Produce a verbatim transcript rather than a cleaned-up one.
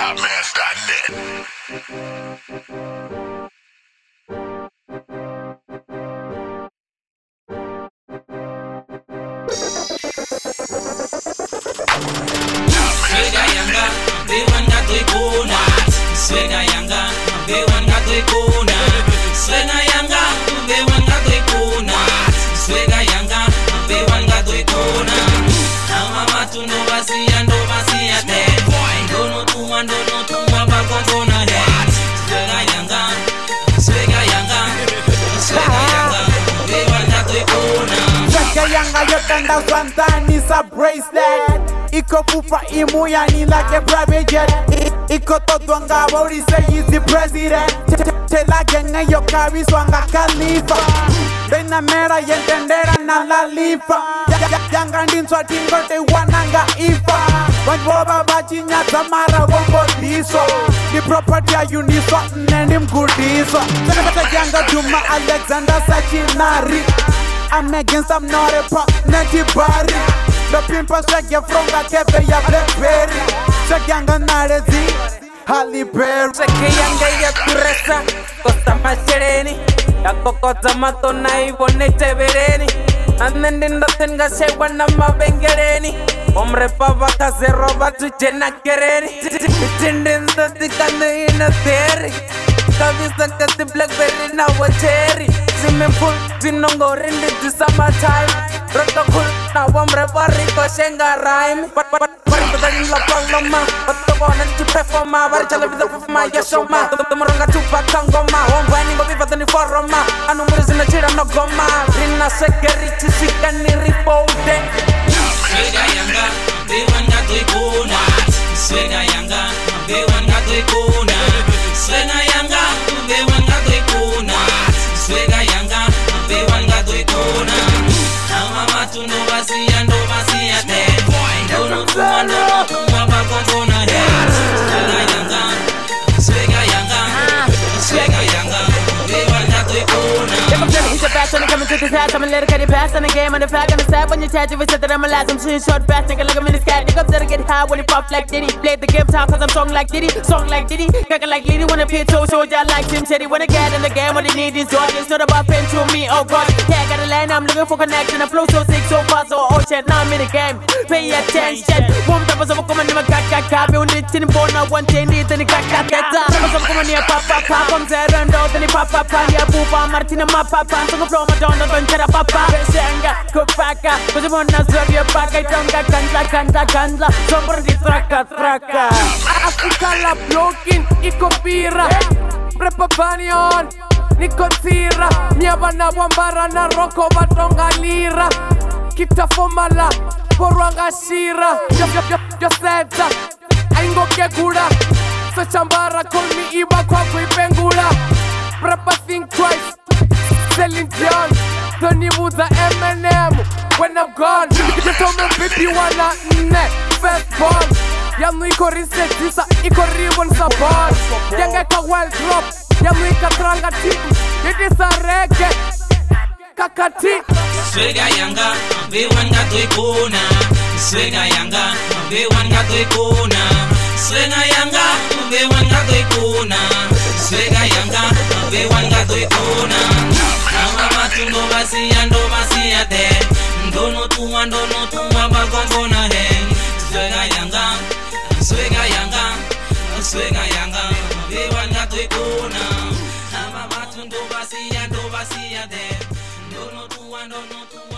top mass dot net. Swega yanga, bewan gato ikuna. Swega yanga, bewan gato ikuna. Swega yanga, bewan gato ikuna. Swega yanga, bewan gato ikuna. Ama matu no vasia, no vasia te. Ndono tuma, ndono tuma bakongona he. Swega yanga, swega yanga, swega yanga, bewan gato ikuna. Swega yanga yotanda swantani sa bracelet. Iko pupa imuyani like a private jet. Iko todo ngabo uri say he's the president. Tela genga yo carry swanga Khalifa. Bena mera yentendera na la lifa. Yanga ndinswa tingo te wananga ifa. Wanboba bachinya tamara wombo diso. The property ya uniso nendim goodiso. Yanga Juma Alexander Sachinari. I'm against I'm not a pop neti bari. The pimpa shake your from that cafe ya blackberry. Shake yanga narezi Halle Berry. Shake yanga ya turesa Costa Machereni Ya kokota matona ibone tebereni Anende ndotenga shewa na mabengereni Omre papa kaze roba tujena kereni Itinde ndoti kane ina teri Kavisa kati blackberry na wacheri Swimming pool tinongo rindi to summertime Protocol na wamre bariko shenga rhyme Pari patarin la paloma Pato bona tu performa Bari chala vida pufuma yashoma Tumoronga tupa kangoma Wangwani ngobi patani foroma Anu muri zina chira no goma Rina sekeri chishika ni ripote Swega yanga, bewan gato ikuna. Swega yanga, bewan gato ikuna. Swega yanga, bewan gato ikuna. Swega yanga, bewan gato ikuna. Ama matu no vasia, no vasia te. Ndono tuma, ndono tuma bakongona he. Swega yanga, swega yanga, swega yanga, bewan gato ikuna. He's a fast when it coming to this house. I'ma let it cut it past on the game on the fact on the side. When you charge, if it's that I'm a last, I'm shooting short fast. Nigga, like a mini scat. Nigga, upset to get high when it pop like Diddy. Play the game time, cause I'm song like Diddy. Song like Diddy. Kaka like Liddy. Wanna pay toe, show ya like Tim Teddy. Wanna get in the game, what they need is joy. It's not about fame to me, oh God. Yeah, I got a line, I'm looking for connection. I flow so sick, so fast, so oh shit. Now I'm in the game. Pay attention. Warm up, I'm coming to my kaka kaka. Build it in the bone, I want to need any kaka kaka. I'm coming here, papa papa. I'm there and out, and papa papa. Yeah, poopa, Martina, my papa. So I'm from Madonna, don't tell papa. Beshenga, kupaka. Cause I'm on a story of paka. Tonga, kanda, kanda, kanda. Somebody traka, traka. Africa la blocking, iko pira Prepa panion, niko tira Nyaba na wambara na roko batonga lira Kita fomala, porwanga shira Yo, yo, yo, yo seta, aingo kegura So chambara call me iba kwa kuipengula Prepa think twice, Celine Dion Tony Wuza Eminem, when I'm gone You told me baby wanna ne, first born Yamu iko reset, isa iko ribbon sa bar Yanga ka well drop, yamu ika tranga tipu Yedi sa rege, kakati Swega yanga, bewan gato ikuna. Swega yanga, bewan gato ikuna. Swega yanga, bewan gato ikuna. Swega yanga, bewan gato ikuna. Ama matu no vasia, no vasia te. Ndono tuma, ndono tuma bakongona he. Swega yanga, swega yanga, swega yanga, bewan gato ikuna. Ama matu no vasia, no vasia te. Ndono tuma, ndono tuma